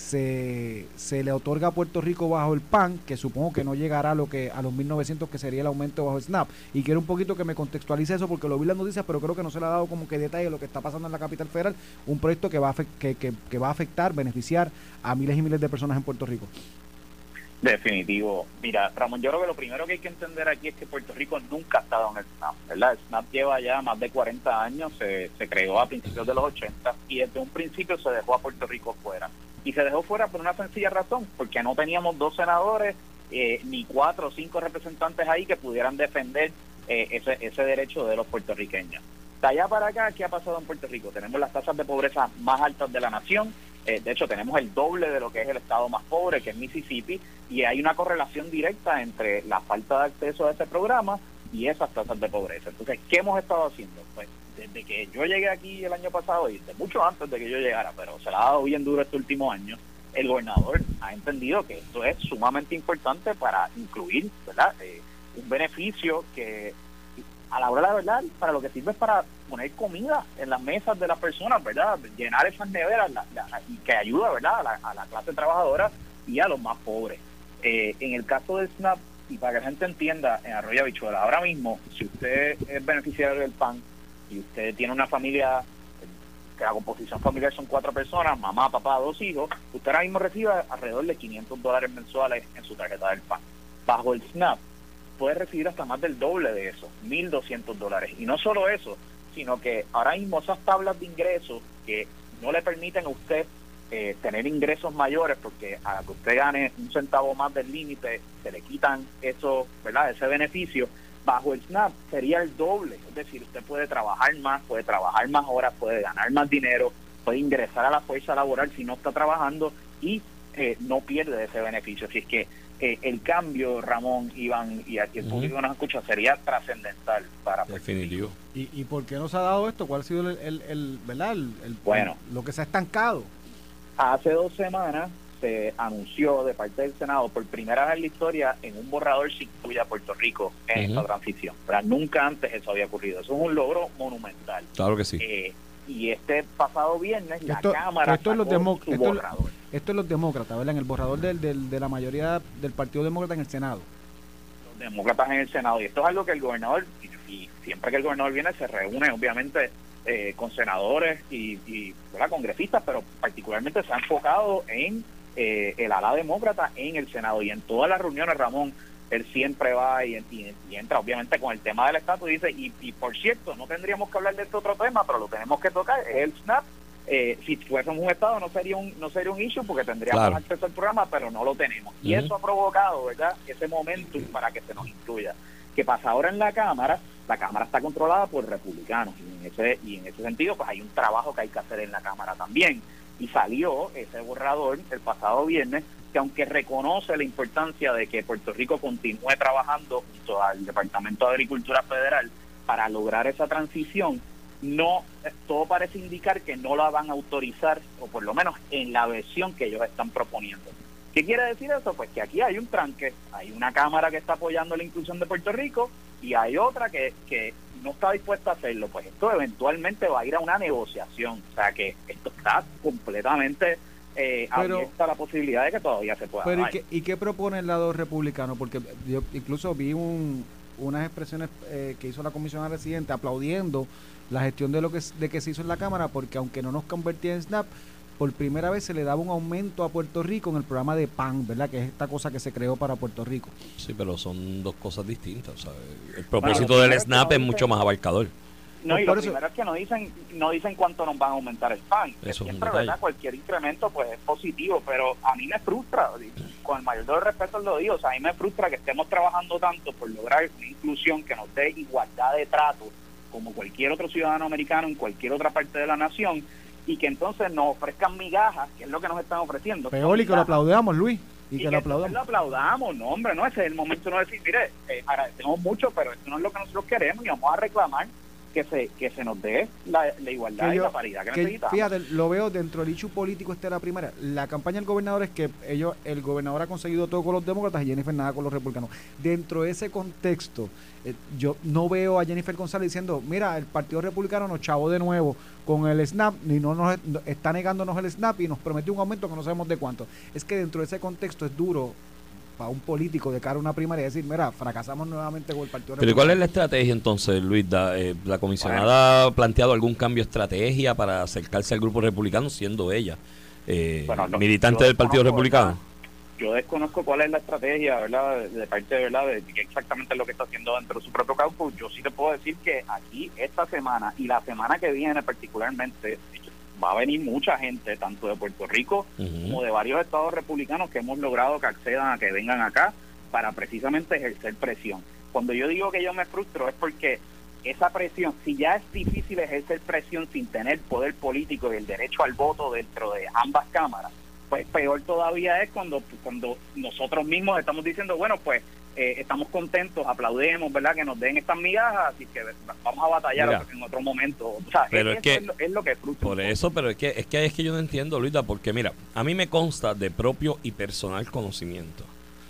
se, se le otorga a Puerto Rico bajo el P A N, que supongo que no llegará a lo que a los mil novecientos que sería el aumento bajo el SNAP. Y quiero un poquito que me contextualice eso porque lo vi en las noticias, pero creo que no se le ha dado como que detalle de lo que está pasando en la capital federal, un proyecto que va a, que, que, que va a afectar, beneficiar a miles y miles de personas en Puerto Rico. Definitivo. Mira, Ramón, yo creo que lo primero que hay que entender aquí es que Puerto Rico nunca ha estado en el SNAP, ¿verdad? El SNAP lleva ya más de cuarenta años, se, se creó a principios de los ochenta y desde un principio se dejó a Puerto Rico fuera. Y se dejó fuera por una sencilla razón, porque no teníamos dos senadores eh, ni cuatro o cinco representantes ahí que pudieran defender eh, ese, ese derecho de los puertorriqueños. De allá para acá, ¿qué ha pasado en Puerto Rico? Tenemos las tasas de pobreza más altas de la nación. Eh, de hecho, tenemos el doble de lo que es el estado más pobre, que es Mississippi, y hay una correlación directa entre la falta de acceso a ese programa y esas tasas de pobreza. Entonces, ¿qué hemos estado haciendo? Pues desde que yo llegué aquí el año pasado, y de mucho antes de que yo llegara, pero se la ha dado bien duro este último año, el gobernador ha entendido que esto es sumamente importante para incluir, ¿verdad?, eh, un beneficio que a la hora de la verdad, para lo que sirve es para poner comida en las mesas de las personas, ¿verdad? Llenar esas neveras la, la, y que ayuda, ¿verdad?, a la, a la clase trabajadora y a los más pobres. Eh, en el caso del SNAP, y para que la gente entienda, en Arroyo Habichuela, ahora mismo, si usted es beneficiario del P A N y usted tiene una familia, que la composición familiar son cuatro personas, mamá, papá, dos hijos, usted ahora mismo recibe alrededor de quinientos dólares mensuales en su tarjeta del P A N. Bajo el SNAP, puede recibir hasta más del doble de eso, mil doscientos dólares. Y no solo eso, sino que ahora mismo esas tablas de ingresos que no le permiten a usted eh, tener ingresos mayores, porque a la que usted gane un centavo más del límite, se le quitan eso, ¿verdad?, ese beneficio. Bajo el SNAP sería el doble, es decir, usted puede trabajar más, puede trabajar más horas, puede ganar más dinero, puede ingresar a la fuerza laboral si no está trabajando y eh, no pierde ese beneficio. Así es que Eh, el cambio, Ramón, Iván, y aquí el público uh-huh. nos escucha, sería trascendental para Definitivo. ¿Y, ¿Y por qué no se ha dado esto? ¿Cuál ha sido el, el, el verdad el, el, bueno, el, lo que se ha estancado? Hace dos semanas se anunció de parte del Senado por primera vez en la historia en un borrador se incluye a Puerto Rico en uh-huh. esta transición. ¿Verdad? Nunca antes eso había ocurrido. Eso es un logro monumental. Claro que sí. Eh, y este pasado viernes esto, la Cámara esto sacó es los su esto, borrador. Esto es los demócratas, ¿verdad? En el borrador del, del, de la mayoría del Partido Demócrata en el Senado. Los demócratas en el Senado. Y esto es algo que el gobernador, y, y siempre que el gobernador viene, se reúne, obviamente, eh, con senadores y, y ¿verdad?, congresistas, pero particularmente se ha enfocado en eh, el ala demócrata en el Senado. Y en todas las reuniones, Ramón, él siempre va y, y, y entra, obviamente, con el tema del estatus y dice, y, y por cierto, no tendríamos que hablar de este otro tema, pero lo tenemos que tocar, es el SNAP. Eh, si fuésemos un estado no sería un no sería un issue porque tendríamos claro. acceso al programa, pero no lo tenemos. Y uh-huh. eso ha provocado, ¿verdad?, ese momentum para que se nos incluya. ¿Qué pasa ahora en la Cámara? La Cámara está controlada por republicanos y en ese y en ese sentido pues hay un trabajo que hay que hacer en la Cámara también. Y salió ese borrador el pasado viernes que, aunque reconoce la importancia de que Puerto Rico continúe trabajando junto al Departamento de Agricultura Federal para lograr esa transición, no, todo parece indicar que no la van a autorizar, o por lo menos en la versión que ellos están proponiendo. ¿Qué quiere decir eso? Pues que aquí hay un tranque, hay una Cámara que está apoyando la inclusión de Puerto Rico y hay otra que, que no está dispuesta a hacerlo. Pues esto eventualmente va a ir a una negociación, o sea que esto está completamente eh, pero, abierta a la posibilidad de que todavía se pueda pero dar. ¿y qué, ¿y qué propone el lado republicano? Porque yo incluso vi un unas expresiones eh, que hizo la comisionada residente aplaudiendo la gestión de lo que de que se hizo en la Cámara, porque aunque no nos convertía en SNAP, por primera vez se le daba un aumento a Puerto Rico en el programa de P A N, ¿verdad? Que es esta cosa que se creó para Puerto Rico. Sí, pero son dos cosas distintas, ¿sabes? El propósito bueno, del SNAP es mucho más abarcador. No, y lo primero es que no dicen no dicen cuánto nos van a aumentar el P A N. Eso siempre, ¿verdad? Cualquier incremento pues es positivo, pero a mí me frustra, con el mayor de los respetos lo digo, o sea, a mí me frustra que estemos trabajando tanto por lograr una inclusión que nos dé igualdad de trato como cualquier otro ciudadano americano en cualquier otra parte de la nación, y que entonces nos ofrezcan migajas, que es lo que nos están ofreciendo. Peor, y que lo aplaudamos, Luis. Y, y que, que lo aplaudamos. lo aplaudamos, no, hombre, no, ese es el momento de no decir, mire, eh, agradecemos mucho, pero esto no es lo que nosotros queremos y vamos a reclamar que se que se nos dé la, la igualdad yo, y la paridad que, que necesitamos. Fíjate, lo veo dentro del issue político, esta es la primera. La campaña del gobernador es que ellos el gobernador ha conseguido todo con los demócratas y Jennifer nada con los republicanos. Dentro de ese contexto, eh, yo no veo a Jennifer González diciendo, mira, el Partido Republicano nos chavó de nuevo con el SNAP, y no nos está negándonos el SNAP y nos prometió un aumento que no sabemos de cuánto. Es que dentro de ese contexto es duro para un político de cara a una primaria decir, mira, fracasamos nuevamente con el Partido Republicano. ¿Pero cuál es la estrategia entonces, Luis? Da, eh, ¿La comisionada bueno. ha planteado algún cambio de estrategia para acercarse al grupo republicano, siendo ella eh, bueno, no, militante del Partido Republicano? ¿Verdad? Yo desconozco cuál es la estrategia, ¿verdad?, de, de parte de verdad de qué exactamente es lo que está haciendo dentro de su propio campo. Yo sí te puedo decir que aquí, esta semana y la semana que viene particularmente, va a venir mucha gente, tanto de Puerto Rico uh-huh. como de varios estados republicanos, que hemos logrado que accedan a que vengan acá para precisamente ejercer presión. Cuando yo digo que yo me frustro es porque esa presión, si ya es difícil ejercer presión sin tener poder político y el derecho al voto dentro de ambas cámaras, pues peor todavía es cuando, cuando nosotros mismos estamos diciendo, bueno, pues eh, estamos contentos, aplaudemos, ¿verdad?, que nos den estas migajas, así que vamos a batallar Mira, en otro momento. O sea, pero es, es, que, es, lo, es lo que frustra. Por eso, pero es que, es que es que yo no entiendo, Luisa, porque mira, a mí me consta de propio y personal conocimiento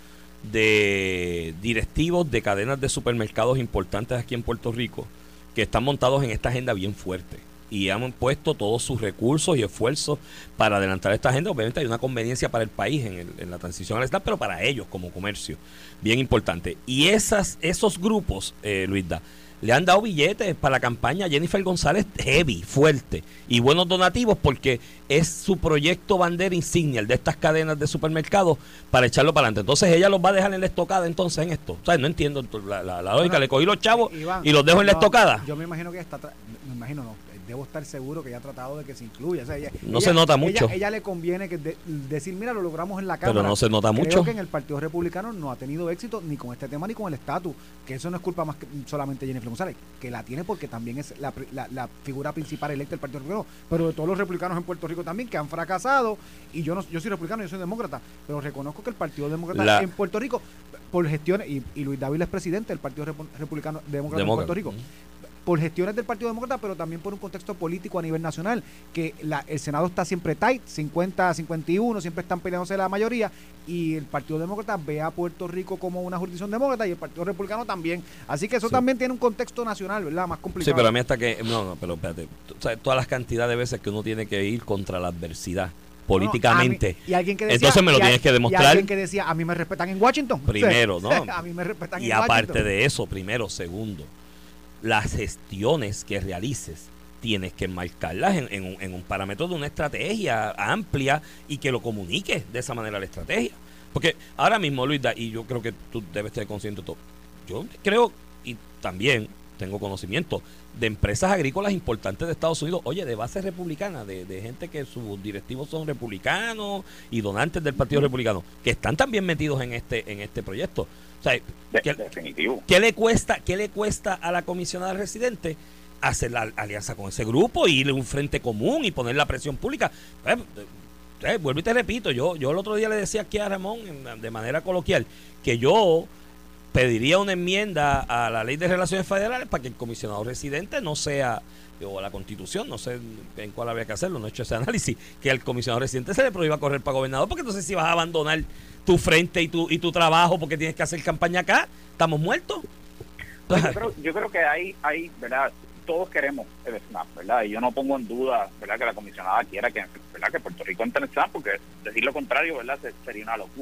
de directivos de cadenas de supermercados importantes aquí en Puerto Rico que están montados en esta agenda bien fuerte y han puesto todos sus recursos y esfuerzos para adelantar esta agenda. Obviamente hay una conveniencia para el país en, el, en la transición al SNAP, pero para ellos como comercio, bien importante. Y esas esos grupos, eh, Luisda, le han dado billetes para la campaña a Jennifer González heavy, fuerte, y buenos donativos, porque es su proyecto bandera insignia, el de estas cadenas de supermercados, para echarlo para adelante. Entonces ella los va a dejar en la estocada entonces en esto. O sea, no entiendo la, la, la lógica. Bueno, le cogí los chavos Iván, y los dejo en la no, estocada. Yo me imagino que está, me imagino no, debo estar seguro que ella ha tratado de que se incluya. O sea, ella, no ella, se nota mucho. Ella, ella le conviene que de, decir, mira, lo logramos en la Cámara. Pero no se nota Creo mucho. que en el Partido Republicano no ha tenido éxito ni con este tema ni con el estatus, que eso no es culpa más que solamente de Jennifer González, que la tiene porque también es la, la, la figura principal electa del Partido Republicano, pero de todos los republicanos en Puerto Rico también, que han fracasado, y yo no yo soy republicano, yo soy demócrata, pero reconozco que el Partido Demócrata la, en Puerto Rico, por gestiones, y, y Luis Dávila es presidente del Partido Republicano Demócrata en Puerto Rico, por gestiones del Partido Demócrata, pero también por un contexto político a nivel nacional, que la, el Senado está siempre tight, cincuenta a cincuenta y uno, siempre están peleándose la mayoría, y el Partido Demócrata ve a Puerto Rico como una jurisdicción demócrata, y el Partido Republicano también. Así que eso sí. también tiene un contexto nacional, ¿verdad? Más complicado. Sí, pero a mí hasta que... No, no, pero espérate. ¿Sabes todas las cantidades de veces que uno tiene que ir contra la adversidad? Políticamente. No, mí, y alguien que decía, entonces me lo tienes que demostrar. Y alguien que decía, a mí me respetan en Washington. Primero, ¿no? A mí me respetan y en Washington. Y aparte de eso, primero, segundo, las gestiones que realices tienes que enmarcarlas en, en, un, en un parámetro de una estrategia amplia y que lo comuniques de esa manera la estrategia. Porque ahora mismo, Luis, y yo creo que tú debes estar consciente de todo, yo creo, y también tengo conocimiento de empresas agrícolas importantes de Estados Unidos, oye, de base republicana, de, de gente que sus directivos son republicanos y donantes del Partido Republicano, que están también metidos en este en este proyecto. O sea, ¿qué, Definitivo. ¿qué le cuesta qué le cuesta a la comisionada residente hacer la alianza con ese grupo y ir a un frente común y poner la presión pública? Pues, eh, vuelvo y te repito, yo yo el otro día le decía aquí a Ramón de manera coloquial que yo pediría una enmienda a la Ley de Relaciones Federales para que el comisionado residente no sea, o a la Constitución, no sé en cuál habría que hacerlo, no he hecho ese análisis, que al comisionado residente se le prohíba correr para gobernador, porque entonces si vas a abandonar tu frente y tu y tu trabajo porque tienes que hacer campaña acá, estamos muertos. Pues yo, creo, yo creo que hay, hay, ¿verdad? Todos queremos el SNAP, ¿verdad? Y yo no pongo en duda, ¿verdad?, que la comisionada quiera que, ¿verdad?, que Puerto Rico entre en el SNAP, porque decir lo contrario, ¿verdad?, sería una locura.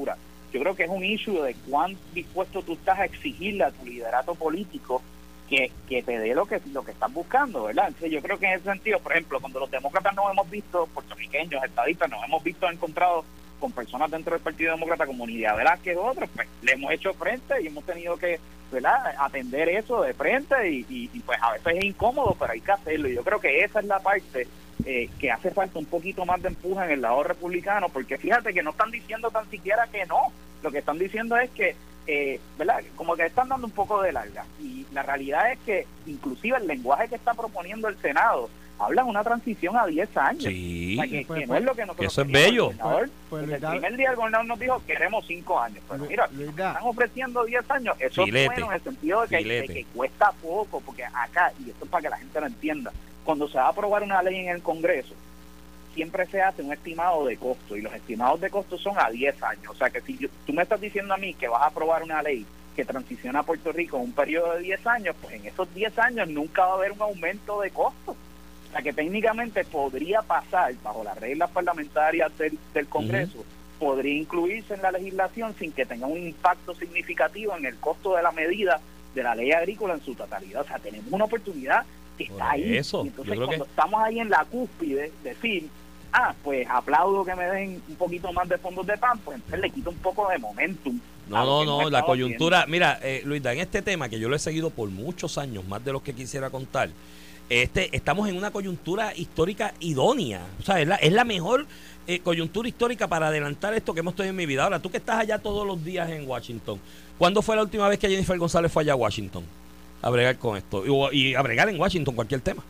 yo creo que es un issue de cuán dispuesto tú estás a exigirle a tu liderato político que, que te dé lo que lo que estás buscando, ¿verdad? Entonces yo creo que en ese sentido, por ejemplo, cuando los demócratas nos hemos visto, puertorriqueños, estadistas, nos hemos visto encontrados con personas dentro del Partido Demócrata como Nidia Velázquez u otros, pues le hemos hecho frente y hemos tenido que, ¿verdad?, atender eso de frente y, y, y pues a veces es incómodo, pero hay que hacerlo. Y yo creo que esa es la parte eh, que hace falta un poquito más de empuje en el lado republicano, porque fíjate que no están diciendo tan siquiera que no, lo que están diciendo es que Eh, ¿verdad? Como que están dando un poco de larga, y la realidad es que inclusive el lenguaje que está proponiendo el Senado habla de una transición a diez años. Sí, o sea, que, pues, que no pues, es lo que nosotros eso es queríamos. bello. El gobernador, Pues, pues, desde el Luis, primer día el gobernador nos dijo queremos cinco años, pero Luis, mira, Luis, están ofreciendo diez años, eso Filete, es bueno en el sentido de que, de filete. que cuesta poco, porque acá, y esto es para que la gente lo entienda, cuando se va a aprobar una ley en el Congreso, siempre se hace un estimado de costo, y los estimados de costo son a diez años. O sea que si yo, tú me estás diciendo a mí que vas a aprobar una ley que transiciona a Puerto Rico en un periodo de diez años, pues en esos diez años nunca va a haber un aumento de costo. O sea que técnicamente podría pasar, bajo las reglas parlamentarias del, del Congreso, uh-huh. podría incluirse en la legislación sin que tenga un impacto significativo en el costo de la medida de la ley agrícola en su totalidad. O sea, tenemos una oportunidad que está Por ahí. eso, Y entonces yo creo cuando que... estamos ahí en la cúspide, decir, ah, pues aplaudo que me den un poquito más de fondos de P A N, pues entonces le quita un poco de momentum. No, no, no, la coyuntura, mira, eh, Luisda, en este tema que yo lo he seguido por muchos años, más de los que quisiera contar, este estamos en una coyuntura histórica idónea, o sea, es la, es la mejor eh, coyuntura histórica para adelantar esto que hemos tenido en mi vida. Ahora, tú que estás allá todos los días en Washington, ¿cuándo fue la última vez que Jennifer González fue allá a Washington a bregar con esto? Y, y a bregar en Washington cualquier tema.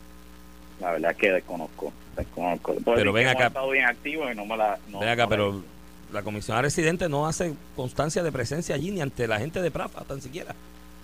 La verdad es que desconozco, desconozco. Pero ven acá. He estado bien activo y no me la... No, ven acá, no pero... la la comisionada residente no hace constancia de presencia allí ni ante la gente de Prafa, tan siquiera.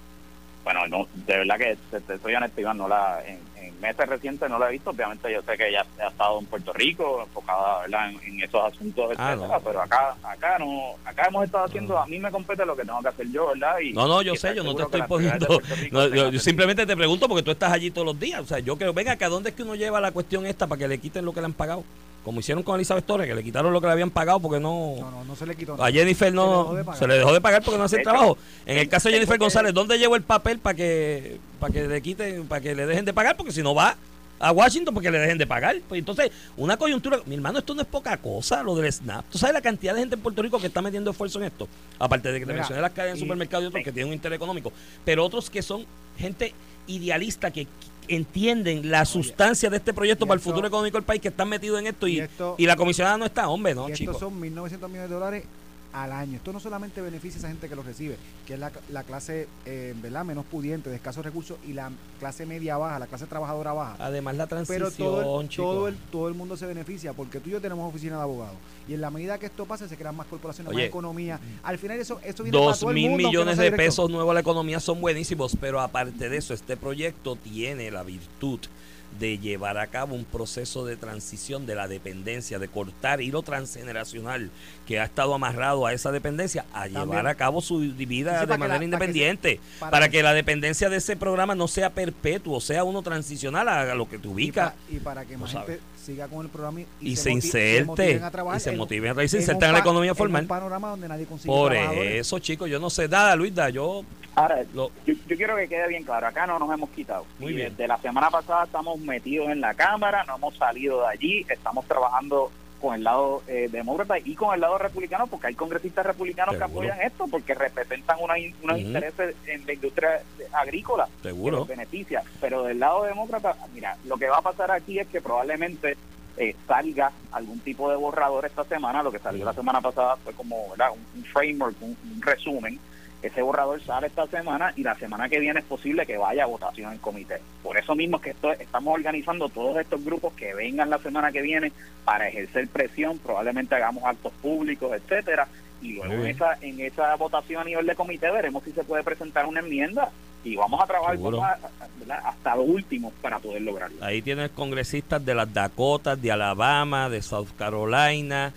Bueno, no, de verdad que te, te soy honesto, Iván, no la, en, en meses recientes no la he visto. Obviamente yo sé que ella ha estado en Puerto Rico, enfocada, ¿verdad?, en, en esos asuntos, ah, etcétera, no. pero acá acá no acá hemos estado haciendo, no. a mí me compete lo que tengo que hacer yo, ¿verdad? Y, no, no, yo y sé, yo no te estoy de poniendo... No, yo, yo simplemente te pregunto porque tú estás allí todos los días. O sea, yo creo, venga acá, ¿dónde es que uno lleva la cuestión esta para que le quiten lo que le han pagado? Como hicieron con Elizabeth Torres, que le quitaron lo que le habían pagado porque no... No, no, no se le quitó. A Jennifer no... Se le, se le dejó de pagar porque no hace el trabajo. En el caso de Jennifer González, ¿dónde llevo el papel para que para que le quiten, para que le dejen de pagar? Porque si no va a Washington porque le dejen de pagar. Pues entonces, una coyuntura... Mi hermano, esto no es poca cosa, lo del SNAP. ¿Tú sabes la cantidad de gente en Puerto Rico que está metiendo esfuerzo en esto? Aparte de que te Mira, mencioné las cadenas de y, supermercados y otros sí. que tienen un interés económico. Pero otros que son gente idealista que entienden la sustancia de este proyecto para el esto, futuro económico del país, que están metidos en esto y, y, esto, y la comisionada no está, hombre, no, y chicos. estos son mil novecientos millones de dólares al año. Esto no solamente beneficia a esa gente que lo recibe, que es la, la clase eh, ¿verdad?, menos pudiente, de escasos recursos, y la clase media baja, la clase trabajadora baja. Además la transición, Pero todo el, chicos. todo, el, todo el mundo se beneficia, porque tú y yo tenemos oficina de abogados. Y en la medida que esto pase, se crean más corporaciones, Oye, más economía. Al final eso, eso viene para Dos todo el mil mundo, millones no de sea pesos nuevos a la economía son buenísimos, pero aparte de eso, este proyecto tiene la virtud de llevar a cabo un proceso de transición de la dependencia, de cortar hilo transgeneracional que ha estado amarrado a esa dependencia, a También. llevar a cabo su vida Sí, de manera la, independiente, para que, se, para para que, que la dependencia de ese programa no sea perpetuo, sea uno transicional a, a lo que te ubica. Y, pa, y para que más gente siga con el programa y, y se, se moti inserte, se motiven a trabajar y se en, motiven a y se en inserten en la pa, economía formal. En un panorama donde nadie consigue Por trabajadores. eso, chicos, yo no sé nada, Luisda, yo... Ahora, lo, yo, yo quiero que quede bien claro, acá no nos hemos quitado. Muy y bien. Desde la semana pasada estamos metidos en la Cámara, no hemos salido de allí, estamos trabajando con el lado eh, demócrata y con el lado republicano, porque hay congresistas republicanos Seguro. que apoyan esto, porque representan una, unos uh-huh. intereses en la industria agrícola. Seguro. Que los beneficia. Pero del lado demócrata, mira, lo que va a pasar aquí es que probablemente eh, salga algún tipo de borrador esta semana. Lo que salió uh-huh. la semana pasada fue como, ¿verdad?, un, un framework, un, un resumen. Ese borrador sale esta semana y la semana que viene es posible que vaya a votación en comité. Por eso mismo es que esto, estamos organizando todos estos grupos que vengan la semana que viene para ejercer presión, probablemente hagamos actos públicos, etcétera, y luego en esa, en esa votación a nivel de comité veremos si se puede presentar una enmienda y vamos a trabajar con, a, a, hasta lo último para poder lograrlo. Ahí tienes congresistas de las Dakotas, de Alabama, de South Carolina,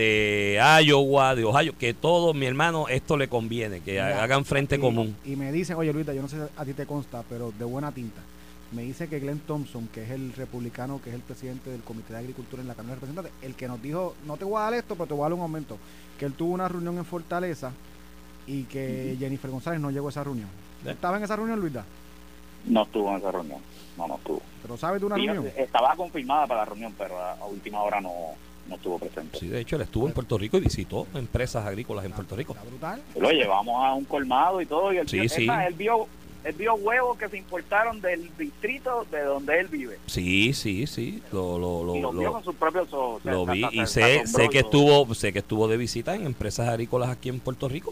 de Iowa, de Ohio, que todos, mi hermano, esto le conviene, que Mira, hagan frente y, común. Y me dicen, oye Luisa, yo no sé si a ti te consta, pero de buena tinta, me dice que Glenn Thompson, que es el republicano, que es el presidente del Comité de Agricultura en la Cámara de Representantes, el que nos dijo, no te voy a dar esto, pero te voy a dar un aumento, que él tuvo una reunión en Fortaleza y que uh-huh. Jennifer González no llegó a esa reunión. ¿Sí? ¿Estaba en esa reunión, Luisa? No estuvo en esa reunión, no, no estuvo. ¿Pero sabes de una sí, reunión? Estaba confirmada para la reunión, pero a, a última hora no, no estuvo presente. Sí, de hecho él estuvo en Puerto Rico y visitó empresas agrícolas en Puerto Rico. Está brutal. Lo llevamos a un colmado y todo, y él, sí, vio, sí. Más, él vio... Él vio huevos que se importaron del distrito de donde él vive. Sí, sí, sí. Lo, lo, lo, y lo, lo vio con sus propios ojos. Lo o sea, vi está, y está, sé, está sé que estuvo, sé que estuvo de visita en empresas agrícolas aquí en Puerto Rico.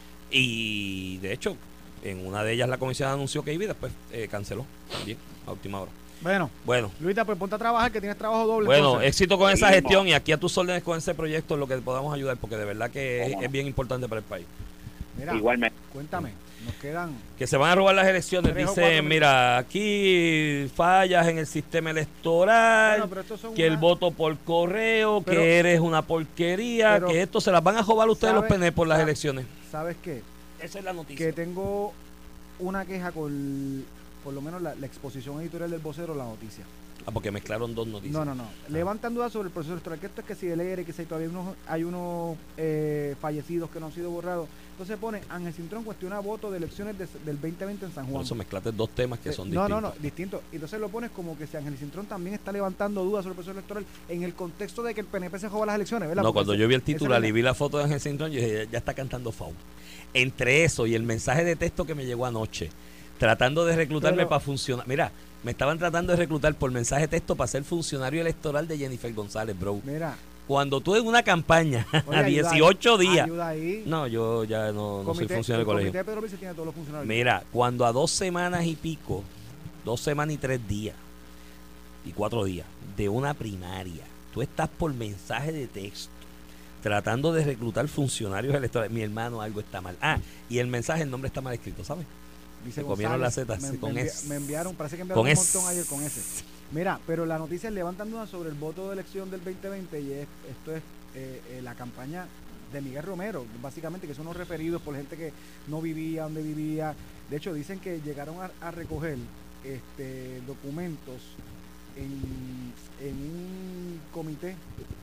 Y de hecho, en una de ellas la comisión anunció que iba y después eh, canceló también a última hora. Bueno, bueno. Luisa, pues ponte a trabajar, que tienes trabajo doble. Bueno, entonces. éxito con esa sí, gestión no. y aquí a tus órdenes con ese proyecto en lo que podamos ayudar, porque de verdad que es, es bien importante para el país. Mira, igualmente. Cuéntame, nos quedan... Que se van a robar las elecciones, dicen, mira, aquí fallas en el sistema electoral, bueno, que una... el voto por correo, pero, que eres una porquería, pero, que esto se las van a robar ustedes ¿sabe, los P N por las sabe, elecciones. ¿Sabes qué? Esa es la noticia. Que tengo una queja con, por lo menos, la, la exposición editorial del vocero, la noticia. Ah, porque mezclaron dos noticias. No, no, no. Ah. Levantan dudas sobre el proceso electoral. Que esto es que si el E R, que si todavía unos, hay unos eh, fallecidos que no han sido borrados. Entonces pone, Ángel Cintrón cuestiona voto de elecciones de, del veinte veinte en San Juan. Por eso mezclaste dos temas que son eh, distintos. No, no, no, distintos. Entonces lo pones como que si Ángel Cintrón también está levantando dudas sobre el proceso electoral en el contexto de que el P N P se joda las elecciones, ¿verdad? No, Porque cuando ese, yo vi el titular ese, y vi la foto de Ángel Cintrón, yo dije, ya está cantando foul. Entre eso y el mensaje de texto que me llegó anoche, tratando de reclutarme pero, para funcionar. Mira, me estaban tratando de reclutar por mensaje de texto para ser funcionario electoral de Jennifer González, bro. Mira. Cuando tú en una campaña oye, a dieciocho ahí, días. ayuda ahí. No, yo ya no, no comité, soy funcionario del colegio. El comité de Pedro Luis tiene todos los funcionarios. Mira, cuando a dos semanas y pico, dos semanas y tres días, y cuatro días, de una primaria, tú estás por mensaje de texto, tratando de reclutar funcionarios electorales. Mi hermano, algo está mal. Ah, y el mensaje, el nombre está mal escrito, ¿sabes? Dice se comieron las setas me, con me, ese. me enviaron, parece que enviaron con un ese. montón ayer con ese. Mira, pero la noticia levantan dudas sobre el voto de elección del veinte veinte y es, esto es eh, eh, la campaña de Miguel Romero, básicamente, que son los referidos por gente que no vivía donde vivía. De hecho, dicen que llegaron a, a recoger este documentos en, en un comité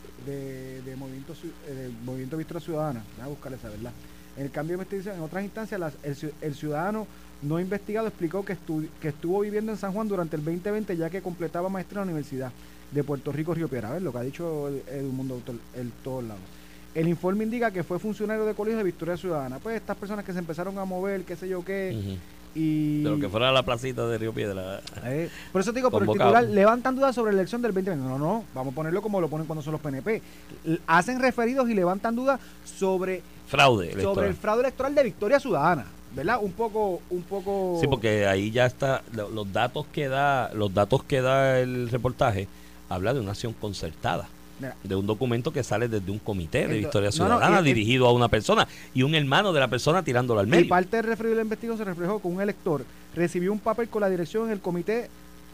de, de movimiento de movimiento Victoria Ciudadana. Voy a buscar esa, ¿verdad? En el cambio de investigación, en otras instancias, las, el, el ciudadano no investigado explicó que, estu, que estuvo viviendo en San Juan durante el veinte veinte, ya que completaba maestría en la Universidad de Puerto Rico, Río Piedras. A ver lo que ha dicho el, el mundo en todos lados. El informe indica que fue funcionario de colegio de Victoria Ciudadana. Pues estas personas que se empezaron a mover, qué sé yo qué, uh-huh. y... de lo que fuera a la placita de Río Piedra. Eh, por eso te digo, por el titular, levantan dudas sobre la elección del veinte veinte. No, no, vamos a ponerlo como lo ponen cuando son los P N P. Hacen referidos y levantan dudas sobre... fraude electoral. Sobre el fraude electoral de Victoria Ciudadana, ¿verdad? Un poco, un poco. Sí, porque ahí ya está, los datos que da, los datos que da el reportaje habla de una acción concertada, mira, de un documento que sale desde un comité de Victoria Ciudadana no, no, y, dirigido a una persona y un hermano de la persona tirándolo al medio. Y parte del referido de la investigación se reflejó con un elector recibió un papel con la dirección en el comité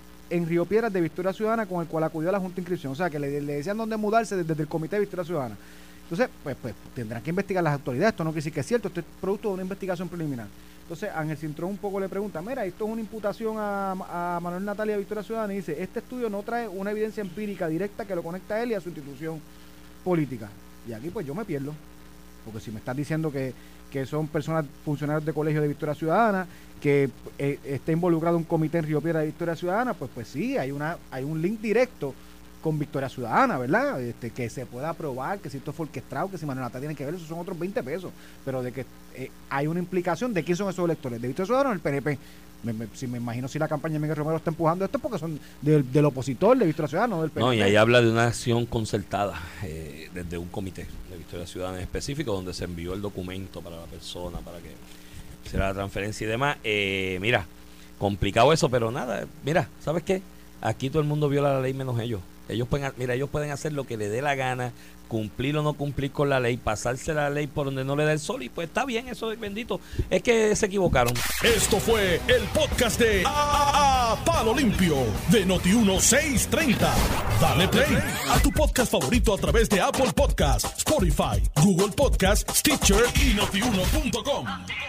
en Río Piedras de Victoria Ciudadana, con el cual acudió a la Junta de Inscripción. O sea, que le, le decían dónde mudarse desde, desde el comité de Victoria Ciudadana. Entonces, pues, pues tendrán que investigar las autoridades. Esto no quiere decir que es cierto, esto es producto de una investigación preliminar. Entonces, Ángel Cintrón un poco le pregunta, mira, esto es una imputación a, a Manuel Natalia Victoria Ciudadana, y dice, este estudio no trae una evidencia empírica directa que lo conecta a él y a su institución política. Y aquí pues yo me pierdo, porque si me estás diciendo que, que son personas funcionarios de colegio de Victoria Ciudadana, que eh, está involucrado un comité en Río Piedras de Victoria Ciudadana, pues pues sí, hay una hay un link directo con Victoria Ciudadana, ¿verdad? Este, que se pueda probar que si esto fue orquestado, que si Manuel Natalia tiene que ver, esos son otros veinte pesos, pero de que eh, hay una implicación de quién son esos electores, de Victoria Ciudadana o el P N P. Me, me, si me imagino si la campaña de Miguel Romero está empujando esto, porque son del, del opositor de Victoria Ciudadana, no del P N P. No, y ahí habla de una acción concertada eh, desde un comité de Victoria Ciudadana en específico, donde se envió el documento para la persona, para que hiciera la transferencia y demás. Eh, mira, complicado eso, pero nada, mira, ¿sabes qué? Aquí todo el mundo viola la ley menos ellos. Ellos pueden, mira, ellos pueden hacer lo que les dé la gana, cumplir o no cumplir con la ley, pasarse la ley por donde no le da el sol, y pues está bien, eso es bendito. Es que se equivocaron. Esto fue el podcast de A, A Palo Limpio de Noti uno seiscientos treinta. Dale play a tu podcast favorito a través de Apple Podcasts, Spotify, Google Podcasts, Stitcher y noти uno punto com.